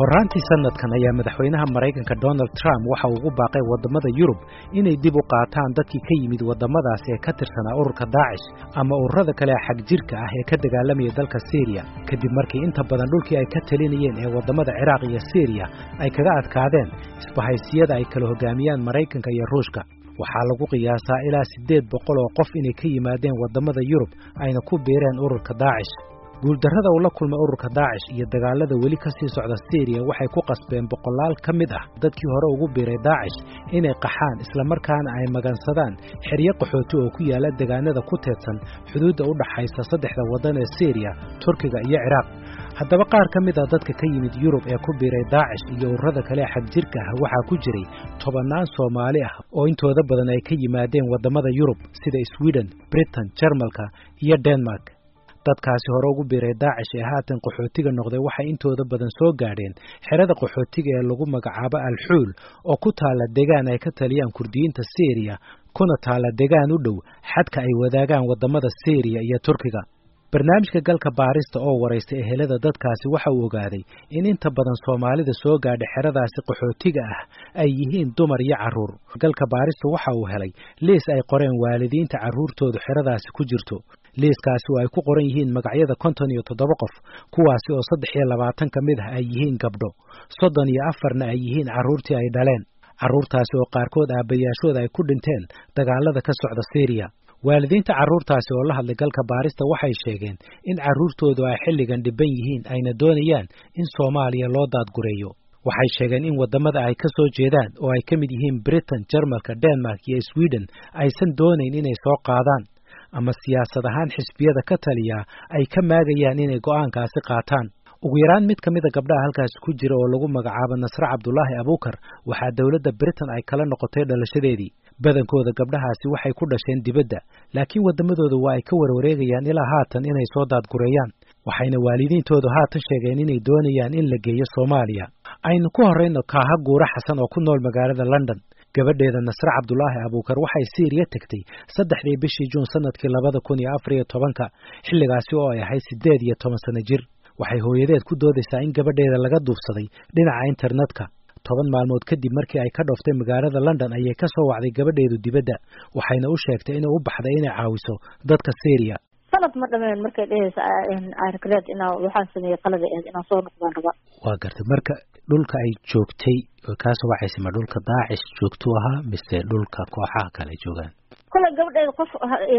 horaantii sanadkan ayaa madaxweynaha Mareykanka Donald Trump waxa uu ugu baaqay wadamada Yurub inay dib u qaataan dadkii ka yimid wadamadaas ee ka tirsanaa ururka Daesh ama ururada kale xag jirka ah ee ka dagaalamaya dalka Syria kadib markii inta badan dhulkii ay ka talinayeen ee wadamada Iraq iyo Syria ay kaga adkaadeen isbahaysiyada ay kala hogaamiyaan Mareykanka iyo Ruushka. waxaa lagu qiyaasaa ilaa 800 oo qof inay ka yimaadeen wadamada Yurub ayna ku biireen ururka Daesh. guuldarrada uu la kulmay ururka Daesh iyo dagaalada weli ka sii socda Syria waxay ku qasbeen boqolaal ka mid ah dadkii hore ugu biiray Daesh inay qaxaan isla markaana ay magansadaan xiriyo qaxooti oo ku yaala deegaanada ku teedsan xuduudda u dhaxaysa saddexda wadan ee Syria, Turkiga iyo Iraq. haddaba qaar ka mid ah dadka ka yimid Yurub ee ku biiray Daesh iyo ururada kale xag jirka ah waxaa ku jiray tobanaan Soomaali ah oo intooda badan ay ka yimaadeen wadamada Yurub sida Sweden, Britain, Jarmalka iyo Denmark. dadkaasi hore ugu biiray Daesh ee haatan qaxootiga noqday waxay intooda badan soo gaadheen xerada qaxootiga ee lagu magacaabo Al-Xuul oo ku taala deegaan ay ka taliyaan Kurdiyiinta Syria kuna taala deegaan u dhow xadka ay wadaagaan wadamada Syria iyo Turkiga. barnaamijka galka baarista oo wareystay ehelada dadkaasi waxa uu ogaaday in inta badan Soomaalida soo gaadhay xeradaasi qaxootiga ah ay yihiin dumar iyo caruur. galka baarista waxa uu helay liis ay qoreen waalidiinta caruurtoodu xeradaasi ku jirto. liiskaasi oo ay ku qoran yihiin magacyada 57 qof, kuwaasi oo 23 ka mid ah ay yihiin gabdho, 34na ay yihiin caruurtii ay dhaleen. caruurtaasi oo qaarkood aabayaashooda ay ku dhinteen dagaalada ka socda Syria. waalidiinta caruurtaasi oo la hadlay galka baarista waxay sheegeen in caruurtoodu ay xilligan dhiban yihiin ayna doonayaan in Soomaaliya loo daadgureeyo. waxay sheegeen in wadamada ay ka soo jeedaan oo ay ka mid yihiin Britain, Jarmalka, Denmark iyo Sweden aysan doonayn inay soo qaadaan ama siyaasad ahaan xisbiyada ka taliya ay ka maagayaan inay go'aankaasi qaataan. ugu yaraan mid ka mid ah gabdhaha halkaas ku jira oo lagu magacaabo Nasra Cabdullaahi Abuukar waxaa dawladda Britain ay kala noqotay dhalashadeedii. badankooda gabdhahaasi waxay ku dhasheen dibadda, laakiin wadamadooda waa ay ka warwareegayaan ilaa haatan inay soo daadgureeyaan. waxayna waalidiintoodu haatan sheegeen inay doonayaan in la geeyo Soomaaliya. aynu ku horeyno Kaaha Guura Xasan oo ku nool magaalada London. gabadheeda Nasra Cabdullaahi Abuukar waxay Syria tagtay 3 bishii Juun sanadkii 2014 xilligaasi oo ay ahayd 18 sano jir. waxay hooyadeed ku doodaysaa in gabadheeda laga duufsaday dhinaca internetka. 10 maalmood kadib markii ay ka dhooftay magaalada London ayay ka soo wacday gabadheedu dibadda, waxayna u sheegtay inay u baxday inay caawiso dadka Syria. sanad ma dhameen markay dhehaysa arkreed inaa waxaan sameeyay qalada inaan soo noqdaan raba. waa gartay marka dhulka ay joogtay ka soo waxaysi ma dhulka Daesh joogto ahaa mise dhulka kooxaha kale joogaan? kala gabadheed qof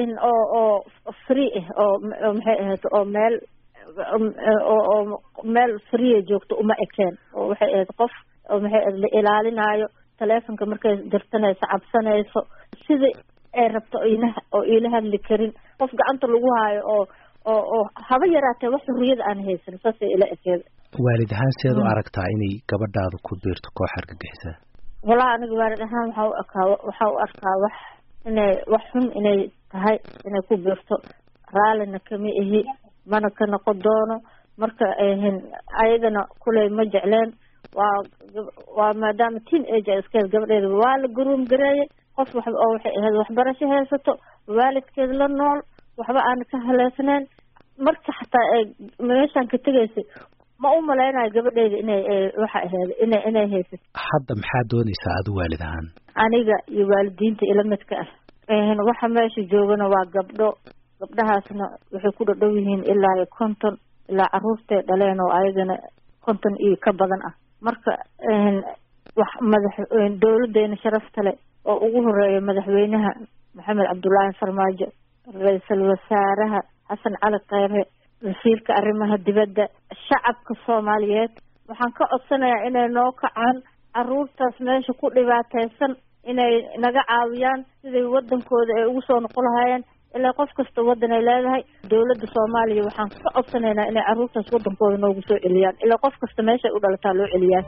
oo free oo maxay ahayd oo meel free joogto uma ekeen oo waxay ahayd qof oo maxay la ilaalinayo telefonka markay dirtanayso cabsanayso sidii ay rabto oo ila hadli karin, qof gacanta lagu haayo oo haba yaraatee wax xurriyad aan haysan saas ila ekeed. waalid ahaan seed u aragtaa inay gabadhaadu ku biirto koox argagixisa? walaa aniga waalid ahaan waxa u arkaa wax xun inay tahay inay ku biirto. raalina kama ihi mana ka noqon doono. marka ayadana kulay ma jecleen. waa maadaama teen age iska gabadheeda waa la guruum gareeyay, qof oo waxay ahayd waxbarasho haysato, waalidkeed la nool, waxba aan ka haleesnayn. marka xataa ay meeshan ka tagaysay ma u maleynayo gabadheeda inay waxa ahayd inay haysato. hadda maxaa doonaysaa aad waalid ahaan? aniga iyo waalidiinta ila midka ah waxa meesha joogana waa gabdho. gabdhahaasna waxay ku dhadhow yihiin ilaa 50 ilaa caruurtay dhaleen oo ayagana 50 iyo ka badan ah. marka wax dawladeena sharafta leh oo ugu horeeya madaxweynaha Maxamed Cabdullaahi Farmaajo, ra'iisul wasaaraha Xasan Cali Khayre, wasiirka arrimaha dibadda, shacabka Soomaaliyeed waxaan ka codsanayaa inay noo kacaan caruurtaas meesha ku dhibaataysan inay naga caawiyaan sidii wadankooda ay ugu soo noqon lahaayeen. ilaa qof kasta wadan ay leedahay. dawladda Soomaaliya waxaan ka codsanaynaa inay caruurtaas wadankooda noogu soo celiyaan. ilaa qof kasta meesha u dhalataa loo celiyaa.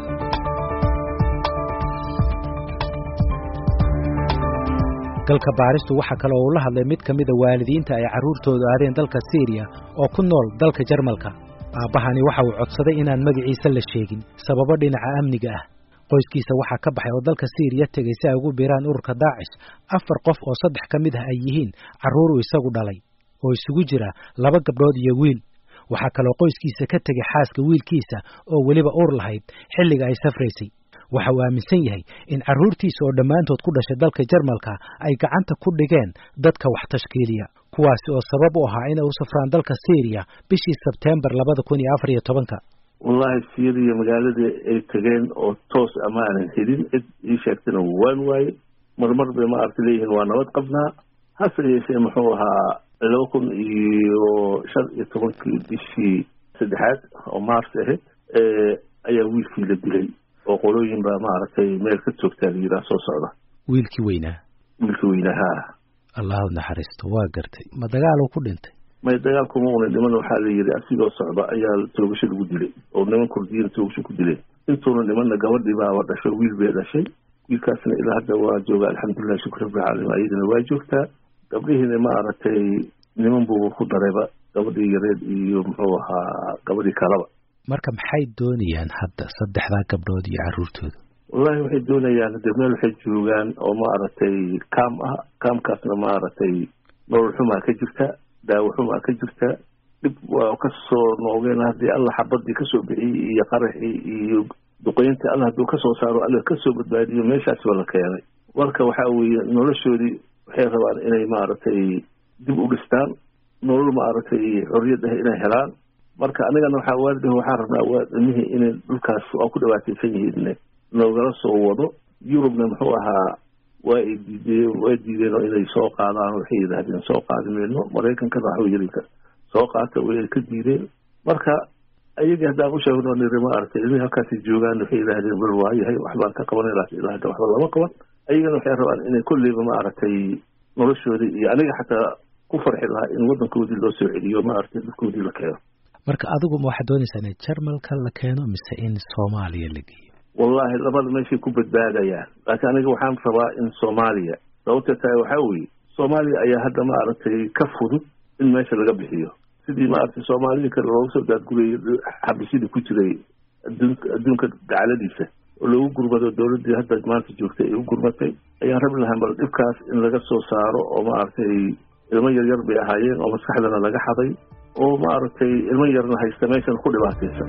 galka baaristu waxa kale oo uu la hadlay mid ka mid ah waalidiinta ay caruurtoodu aadeen dalka Syria oo ku nool dalka Jarmalka. aabahani waxa uu codsaday inaan magaciisa la sheegin sababo dhinaca amniga ah. qoyskiisa waxa ka baxay oo dalka Syria tagay si ay ugu biiraan ururka Daesh 4 qof oo 3 ka mid ah ay yihiin caruur uu isagu dhalay oo isugu jira 2 gabdhood iyo wiil. waxaa kaloo qoyskiisa ka tegay xaaska wiilkiisa oo weliba uur lahayd xilliga ay safraysay. waxa uu aaminsan yahay in carruurtiisa oo dhammaantood ku dhashay dalka Jarmalka ay gacanta ku dhigeen dadka wax tashkiiliya, kuwaasi oo sabab u ahaa inay u safraan dalka Syria bishii Sebtembar 2014. wallahi Syria magaalada ay tageen oo toos amaanan helin cid ii sheegtana waan waaye marmar bay ma aragtay waa nabad qabnaa hase yeeshee muxuu ahaa 2015 bishii saddexaad oo Maars ahayd ayaa wiilkii la dilay oo qolooyin baa ma aragtay meel ka joogtaa la yiraahdo soo socda. wiilkii weynaa Allah u naxariisto. waa gartay ma dagaal uu ku dhintay? ma dagaal kuma uu dhiman waxaa la yiri asigoo socda ayaa toogasho lagu dilay oo niman Kurdiyiin toogasho ku dilay. intuuna nimanna gabadhii baa dhashay wiil bay dhashay. wiilkaasna ilaa hadda waa jooga alxamdulillah shukran rabbil caalamiin. ayadana waa joogtaa. gabdhihiina ma aragtay niman buu ku darayba gabadhii yareed iyo muxuu ahaa gabadhii kalaba. marka maxay doonayaan hadda saddexda gabdhood iyo carruurtooda? wallahi waxay doonayaan meel waxay joogaan oo ma aragtay kaamkaasna ma aragtay nolol xumaa ka jirta, daawo xumaa ka jirta. dib waa ka soo noogeen haddii Allah xabadii ka soo bixiyay iyo qaraxii iyo duqeynta Allah hadduu ka soo saaro Allah ka soo badbaadiyo meeshaas wala keenay. marka waxa weeye noloshoodii waxay rabaan inay ma aragtay dib u dhistaan nolol ma aragtay xorriyad ah inay helaan. marka anigana waxaan rabnaa waadamihii inay dhulkaas oo ku dhawaataysan yihiin noogala soo wado. Yurubna muxuu ahaa waa diideen oo inay soo qaadaan waxay yidhaahdeen soo qaadi mayno. Maraykankana waxa yiri soo qaata way ka diideen. marka ayaga haddaan u sheegno nirima aragtay inay halkaas joogaan waxay yidhaahdeen bal waayahay waxbaan ka qabanay ilaa hadda waxba lama qaban. ayagana waxay rabaan inay kulliba ma aragtay noloshoodii iyo aniga xataa ku farxi lahaa in waddankoodii loo soo celiyo ma aragtay dadkoodii la keeno. marka adigu ma waxaad doonaysaa in Jarmalka la keeno mise in Soomaaliya la geeyo? wallahi labada meeshay ku badbaadayaan laakiin aniga waxaan rabaa in Soomaaliya. sababta tahay waxa weeye Soomaaliya ayaa hadda ma aragtay ka fudud in meesha laga bixiyo sidii ma aragtay Soomaaliya kale loogu soo daadgurayay xabisida ku jiray adduunka dacaladiisa oo lagu gurbado dawladii hadda maanta joogtay ay u gurmatay. ayaan rabi lahaa bal dhibkaas in laga soo saaro oo ma aragtay ilmo yaryar bay ahaayeen oo maskaxdana laga xaday oo ma aragtay ilmo yarna haysta meeshan ku dhibaataysan.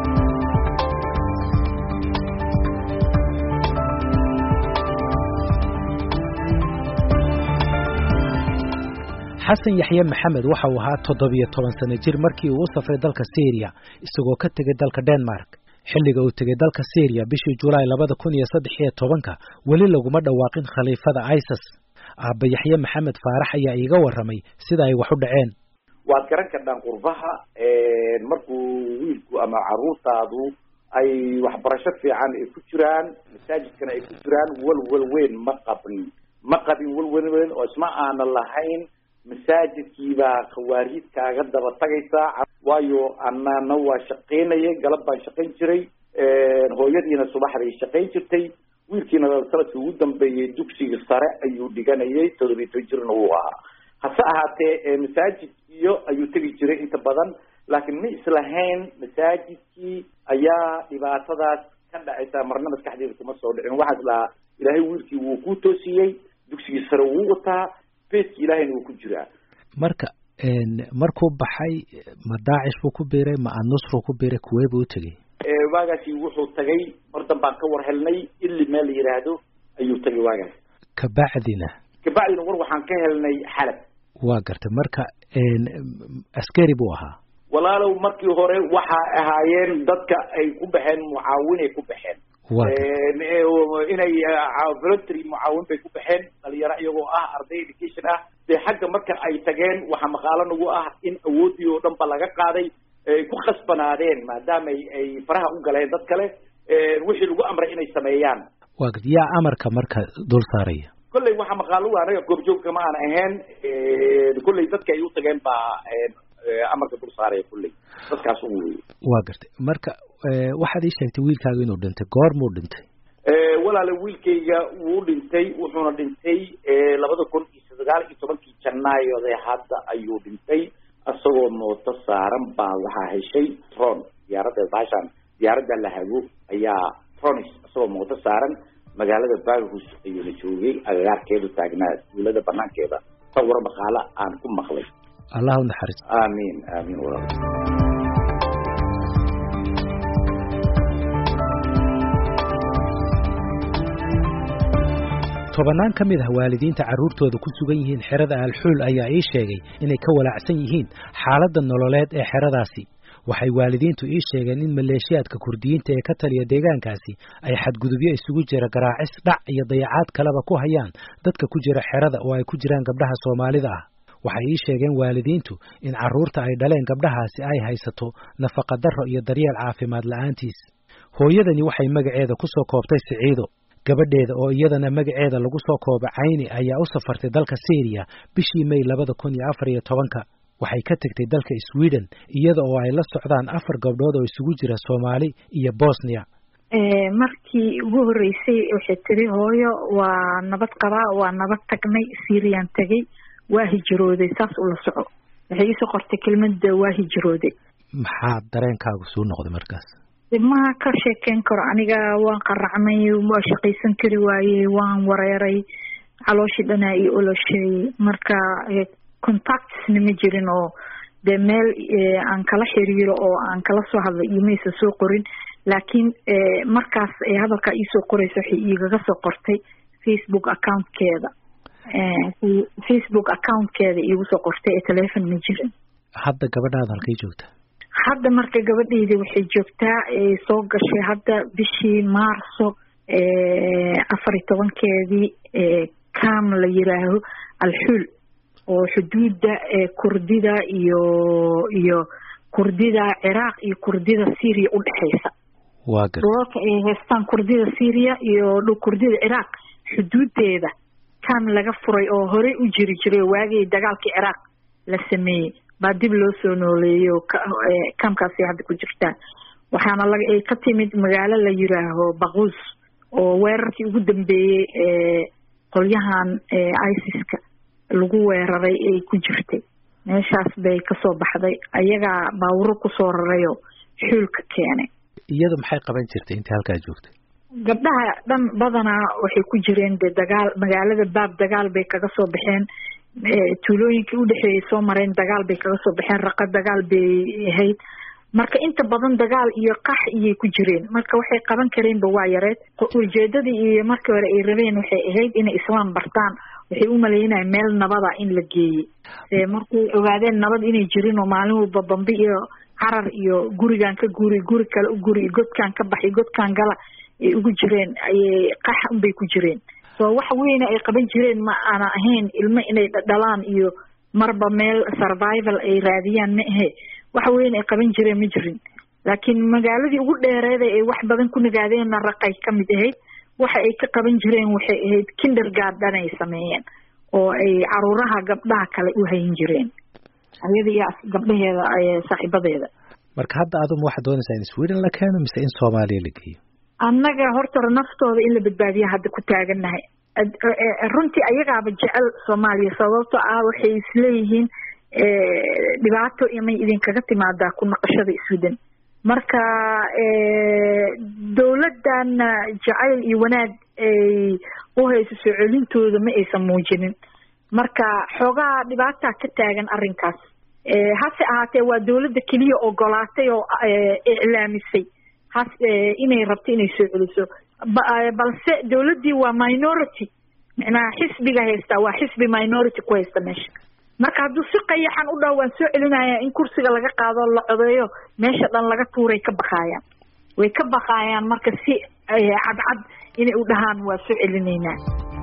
xasan yaxye maxamed waxa uu ahaa 17 sano jir markii uu u safray dalka Syria isagoo ka tegay dalka Denmark. xilliga uu tegay dalka Syria bishii July 2013 wali laguma dhawaaqin khaliifada ISIS. Aabba Yaxye Maxamed Faarax ayaa iiga waramay sida ay wax u dhaceen. waad garan kartaan qurbaha markuu wiilku ama carruurtaadu ay waxbarasho fiican ay ku jiraan masaajidkana ay ku jiraan walwal weyn ma qabin walwal weyn oo isma aana lahayn masaajidkiiba khawaariid kaaga daba tagaysa waayo annana waa shaqeynayay galab baan shaqeyn jiray hooyadiina subaxdii shaqeyn jirtay wiilkiina sanadkii ugu dambeeyay dugsiga sare ayuu dhiganayay 17 jirna uu ahaa. hase ahaatee masaajidkiyo ayuu tegi jiray inta badan laakiin ma islahayn masaajidkii ayaa dhibaatadaas ka dhacaysa marna maskaxdeeda kuma soo dhicin. waxaas la ilaahay wiilkii wuu ku toosiyay dugsigii sare wuu wataa beedkii ilaahayna wuu ku jiraa. marka markuu baxay ma Daacish buu ku biiray ma Nusra ku biiray kuwee buu tagay? waagaasi wuxuu tagay mardan baan ka war helnay illi meel yiraahdo ayuu tagay waagaas. kabacdina war waxaan ka helnay Xalab. waa gartay marka askari buu ahaa? walaalow markii hore waxa ahaayeen dadka ay ku baxeen mucaawin ay ku baxeen inay voluntary mucaawin bay ku baxeen dhalinyaro iyagoo ah arday education ah. dee xagga marka ay tageen waxa maqaalo nagu ah in awoodii oo dhan ba laga qaaday ay ku khasbanaadeen maadaama ay faraha u galeen dad kale wixii lagu amray inay sameeyaan. waa gartay yaa amarka marka dul saaraya? kulley waxa maqaalo anaga goobjoogka ma aan ahayn kulley dadka ay u tageen baa amarka dul saaraya kulley dadkaas uu weeyay. waa gartay marka waxaad ii sheegtay wiilkaaga inuu dhintay goormuu dhintay? walaalo wiilkayga wuu dhintay wuxuuna dhintay 2019 Janaayo hadda ayuu dhintay asagoo mooto saaran baa waxaa heshay tron diyaaradda la hago ayaa tronis asagoo mooto saaran magaalada Baarhus ayuu la joogay agagaarkeedu taagnaa dawladda banaankeeda sawir maqaala aan ku maqlay. Allah u naxariisto. amiin walaal. tobanaan ka mid ah waalidiinta carruurtooda ku sugan yihiin xerada Al-Xuul ayaa ii sheegay inay ka walaacsan yihiin xaaladda nololeed ee xeradaasi. waxay waalidiintu ii sheegeen in maleeshiyaadka Kurdiyiinta ee ka taliya deegaankaasi ay xadgudubyo isugu jira garaacis, dhac iyo dayacaad kaleba ku hayaan dadka ku jira xerada oo ay ku jiraan gabdhaha Soomaalida ah. waxay ii sheegeen waalidiintu in carruurta ay dhaleen gabdhahaasi ay haysato nafaqa darro iyo daryeel caafimaad la'aantiis. hooyadani waxay magaceeda ku soo koobtay Siciido. gabadheeda oo iyadana magaceeda lagu soo koobay Cayni ayaa u safartay dalka Syria bishii May 2014. waxay ka tagtay dalka Sweden iyada oo ay la socdaan 4 gabdhood oo isugu jira Soomaali iyo Bosnia. markii ugu horeysay waxay tiri hooyo waa nabad qabaa, waa nabad tagnay, Syrian tagay, waa hijrooday, saas ula soco. waxay isoo qortay kelmadda waa hijrooday. maxaa dareenkaagu soo noqday markaas? ma ka sheekeen karo, aniga waan qaracmay, waa shaqaysan kari waayey, waan wareeray, calooshii dhanaa ii oloshay. marka contactsna ma jirin oo dee meel aan kala xiriiro oo aan kala soo hadlay imaysa soo qorin. laakiin markaas hadalkaa iisoo qoraysa waxay igaga soo qortay Facebook accountkeeda iigu soo qortay ee telephone ma jirin. hadda gabadhaada halkay joogtaa? hadda marka gabadheyda waxay joogtaa soo gashay hadda bishii Maarso 14keedii kaam la yiraaho Al-Xuul oo xuduuda Kurdida iyo Kurdida Iraq iyo Kurdida Syria u dhaxaysa. waa garta heestan Kurdida Syria iyo Kurdida Iraq xuduudeeda kaam laga furay oo hore u jiri jiray waagii dagaalkii Iraq la sameeyay baa dib loo soo nooleeyo kaamkaasi hadda ku jirta. waxaana ka timid magaalo la yiraaho Baghuz oo weerarkii ugu dambeeyay qolyahan ISIS-ka lagu weeraray ay ku jirtay. meeshaas bay ka soo baxday, ayaga baawro ku soo rarayo xuulka keenay. iyada maxay qaban jirtay intii halkaa joogtay? gabdhaha dhan badanaa waxay ku jireen dagaal, magaalada baab dagaal bay kaga soo baxeen, tuulooyinkii u dhaxeeyay soo mareen dagaal bay kaga soo baxeen, raqa dagaal bay ahayd. marka inta badan dagaal iyo qax iyay ku jireen. marka waxay qaban kareenba waa yareed. ujeedadii iyo markii hore ay rabeen waxay ahayd inay islaam bartaan. waxay u maleynayaan meel nabada in la geeyey. markay ogaadeen nabad inay jirin oo maalin walba bambi iyo carar iyo gurigan ka guri kale u guri, godkan ka baxay, godkan gala ay ugu jireen, ayay qax unbay ku jireen. so wax weyn ay qaban jireen ma ana ahayn ilmo inay dhalaan iyo marba meel survival ay raadiyaan ma ahe. wax weyn ay qaban jireen ma jirin. laakiin magaaladii ugu dheereed ay wax badan ku nagaadeen Raqay ka mid ahayd. waxa ay ka qaban jireen waxay ahayd kindergarten ay sameeyeen oo ay caruuraha gabdhaha kale u hayn jireen, ayada iyo gabdhaheeda ay saaxiibadeeda. marka hadda aduma waxa doonaysaa in Sweden la keeno mise in Soomaaliya la geeyo? annaga horta naftooda in la badbaadiyo hadda ku taaganahay. runtii ayagaaba jecel Soomaaliya sababtoo ah waxay isleeyihiin dhibaato inay idinkaga timaadaa ku naqashada Sweden. marka dawladdan jacayl iyo wanaag ay u hayso soo celintooda ma aysan muujinin. marka xoogaa dhibaataa ka taagan arrinkaas. hase ahaatee waa dawladda keliya ogolaatay oo iclaamisay inay rabto inay soo celiso. balse dawladdii waa minority, macnaha xisbiga haystaa waa xisbi minority ku haysta meesha. marka hadduu si qayaxan u dhaw waan soo celinayaa in kursiga laga qaado la codeeyo, meesha dhan laga tuuray ka baqaayaan. way ka baqaayaan marka si cadcad inay u dhahaan waa soo celinaynaa.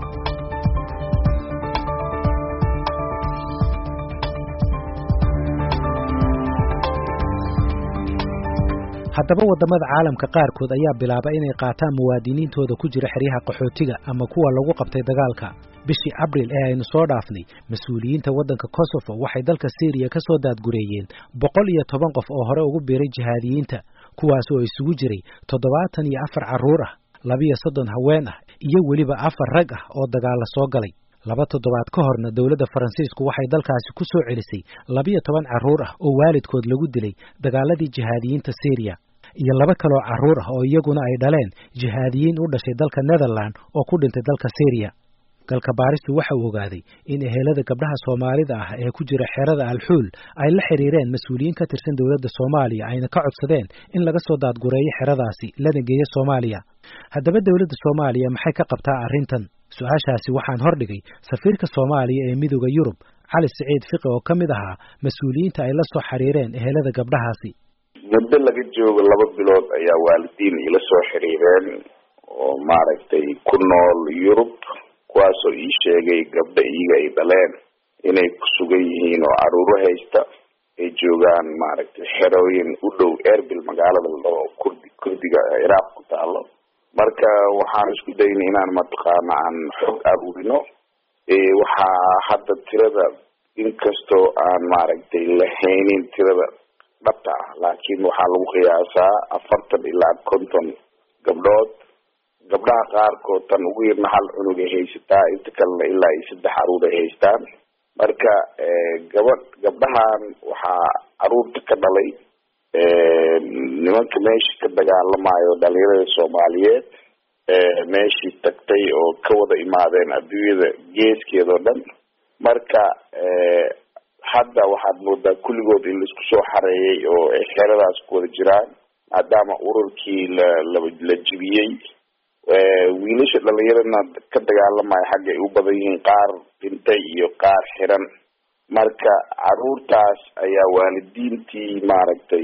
haddaba wadamada caalamka qaarkood ayaa bilaabay inay qaataan muwaadiniintooda ku jira xeryaha qaxootiga ama kuwa lagu qabtay dagaalka. bishii Abriil ee aynu soo dhaafnay, mas'uuliyiinta waddanka Kosovo waxay dalka Syria ka soo daadgureeyeen 110 qof oo hore ugu biiray jihaadiyiinta, kuwaas oo isugu jiray 74 carruur ah, 32 haween ah iyo weliba 4 rag ah oo dagaal soo galay. 2 toddobaad ka horna dawladda Faransiisku waxay dalkaasi ku soo celisay 12 carruur ah oo waalidkood lagu dilay dagaaladii jihaadiyiinta Syria, iyo 2 kale oo carruur ah oo iyaguna ay dhaleen jihaadiyiin u dhashay dalka Netherland oo ku dhintay dalka Syria. galka baaristu waxa uu ogaaday in ehelada gabdhaha Soomaalida ah ee ku jira xerada Al-Xuul ay la xiriireen mas'uuliyiin ka tirsan dawladda Soomaaliya ayna ka codsadeen in laga soo daadgureeyo xeradaasi lana geeyo Soomaaliya. haddaba dawladda Soomaaliya maxay ka qabtaa arrintan? su-aashaasi waxaan hordhigay safiirka Soomaaliya ee Midowga Yurub Cali Saciid Fiqi oo ka mid ahaa mas'uuliyiinta ay la soo xiriireen ehelada gabdhahaasi. muddo laga joogo 2 bilood ayaa waalidiin ila soo xiriireen oo maaragtay ku nool Yurub kuwaasoo ii sheegay gabdha iyaga ay dhaleen inay ku sugan yihiin oo caruur haysta ay joogaan maaragtay xerooyin u dhow Erbil magaalada oo kurdiga Iraq ku taalo. marka waxaan isku daynay inaan mataqaana aan xog aruurino waxaa hadda tirada inkastoo aan maaragtay lahaynin tirada dhabta ah laakiin waxaa lagu qiyaasaa 40 ilaa 50 gabdhood. gabdhaha qaarkood tan ugu yarna 1 cunug ay haysataa inta kalena ilaa 3 caruur ay haystaan. marka gabdhahan waxaa caruurta ka dhalay nimanka meesha ka dagaalamayo dhalinyarada Soomaaliyeed meeshii tagtay oo ka wada imaadeen adduunyada geeskeeda oo dhan. marka hadda waxaad moodaa kulligood in laisku soo xareeyay oo ay xeradaas ku wada jiraan maadaama ururkii la jibiyey. wiilasha dhalinyarana ka dagaalamaya xagga ay u badan yihiin qaar dhintay iyo qaar xiran. marka caruurtaas ayaa waalidiintii maaragtay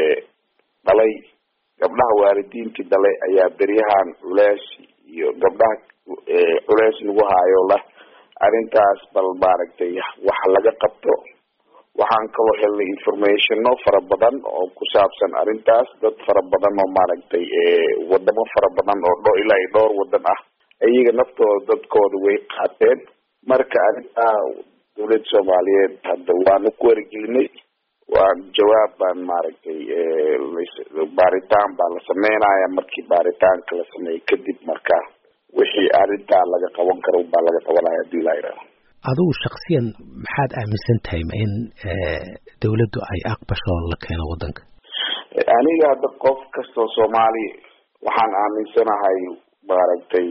dhalay gabdhaha waalidiintii dhalay ayaa beryahan culeys iyo gabdhaha culeys lagu haayo lah arrintaas bal maaragtay wax laga qabto. waxaan kaloo helnay informationo fara badan oo ku saabsan arrintaas dad fara badan oo maaragtay wadamo fara badan oo ilaa dhowr wadan ah iyaga naftooda dadkooda way qaateen. marka arrintaa dawladda Soomaaliyeed hadda waanu ku wargelinay waa jawaab baan maaragtay baaritaan baa la sameynaya. markii baaritaanka la sameeyay kadib marka wixii arrintaa laga qaban karo baa laga qabanaya hadii la yiraahdo. adigu shakhsiyan maxaad aaminsan tahay in dawladdu ay aqbasho la keeno wadanka? aniga hadda qof kastoo Soomaali waxaan aaminsanahay maaragtay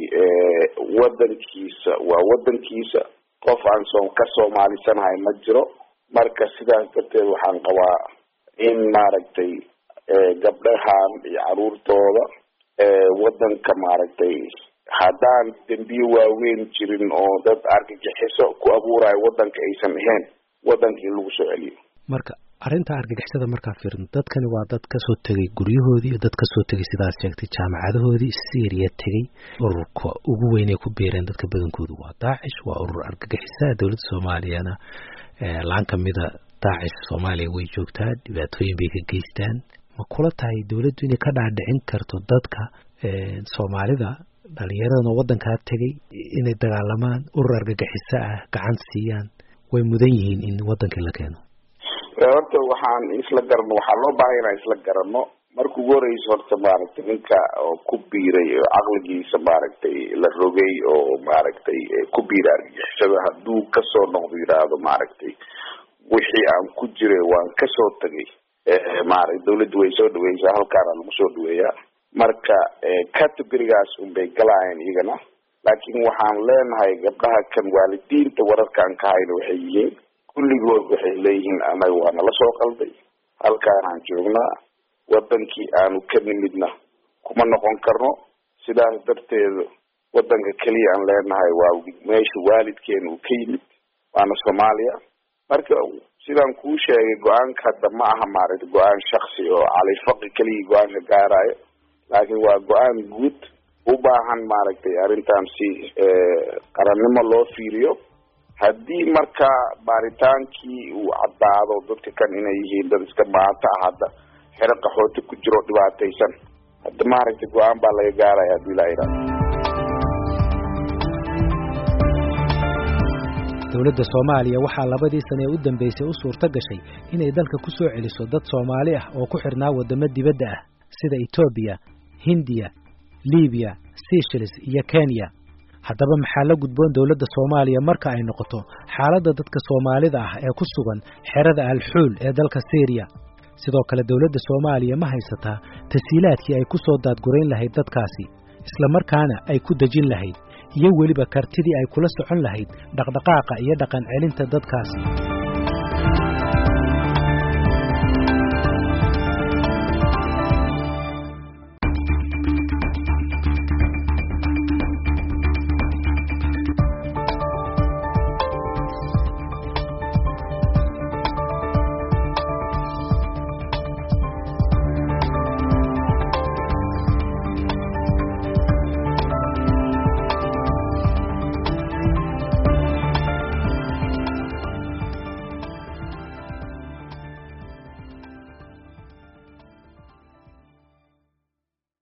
wadankiisa waa wadankiisa qof aan ka Soomaalisanahay ma jiro. marka sidaas darteed waxaan qabaa in maaragtay gabdhahan iyo caruurtooda wadanka maaragtay haddaan dambiyo waaweyn jirin oo dad argagixiso ku abuurayo wadanka aysan ahayn wadanka in lagu soo celiyo. marka arrinta argagixisada markaa fiirin dadkani waa dad ka soo tagay guryahoodii dad ka soo tagay sidaas sheegtay jaamacadahoodii Syria tagay ururka ugu weyn ee ku beereen dadka badankoodu waa Daesh waa urur argagixisa. dawladda Soomaaliyana laan kamida Daesh Soomaaliya way joogtaa dhibaatooyin bay ka geystaan. ma kula tahay dawladdu inay ka dhaadhicin karto dadka Soomaalida dhalinyarada wadanka tagay inay dagaalamaan urur argagixisa ah gacan siiyaan way mudan yihiin in wadanka la keeno? horta waxaan isla garano waxaa loo baahan yahay isla garano marka ugu horeysa horta maaragtay ninka oo ku biiray oo caqligiisa maaragtay la rogay oo maaragtay ku biiray argagixisada hadduu kasoo noqdo yiraahdo maaragtay wixii aan ku jiray waan kasoo tagay maaragtay dawladdu way soo dhaweysaa halkaana lagu soo dhaweeyaa. marka categorigaas unbay galayeen iyagana. laakiin waxaan leenahay gabdhaha kan waalidiinta wararkaan ka hayno waxay yihiin kulligood waxay leeyihiin anaga waa nala soo qalday halkaanaan joognaa wadankii aanu ka nimidna kuma noqon karno. sidaas darteeda wadanka keliya aan leenahay waa meesha waalidkeena uu ka yimid waana Soomaaliya. marka sidaan kuu sheegay go-aanka hadda ma aha maaragtay go-aan shaksi oo Cali Faqi keliya go-aanka gaarayo laakiin waa go-aan guud u baahan maaragtay arrintan si qarannimo loo fiiriyo. haddii marka baaritaankii uu caddaado dadka kan inay yihiin dad iska maanta ah hadda xero qaxooti ku jiro dhibaataysan hadda maaragtay go-aan baa laga gaaraya haddii la yidhaahdo. dawladda Soomaaliya waxaa 2 sano ee u dambeysay u suurta gashay inay dalka ku soo celiso dad Soomaali ah oo ku xirnaa wadamo dibadda ah sida Ethiopia, Hindiya, Liibiya, Seychelles iyo Kenya. haddaba maxaa la gudboon dawladda Soomaaliya marka ay noqoto xaaladda dadka Soomaalida ah ee ku sugan xerada Al-Xuul ee dalka Syria? sidoo kale dawladda Soomaaliya ma haysataa tasiilaadkii ay ku soo daadgureyn lahayd dadkaasi isla markaana ay ku dajin lahayd iyo weliba kartidii ay kula socon lahayd dhaqdhaqaaqa iyo dhaqan celinta dadkaasi?